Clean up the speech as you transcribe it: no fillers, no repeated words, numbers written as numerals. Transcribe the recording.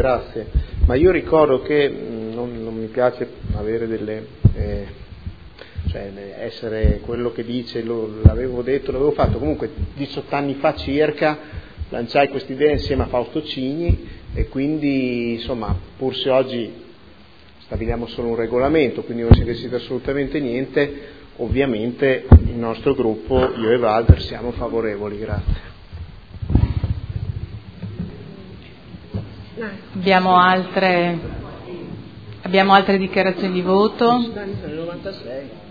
grazie. Ma io ricordo che non mi piace avere essere quello che dice, l'avevo detto, l'avevo fatto, comunque 18 anni fa circa lanciai questa idea insieme a Fausto Cigni e quindi insomma, pur se oggi stabiliamo solo un regolamento, quindi non si decide assolutamente niente, ovviamente il nostro gruppo, io e Walter, siamo favorevoli. Grazie. Abbiamo altre dichiarazioni di voto?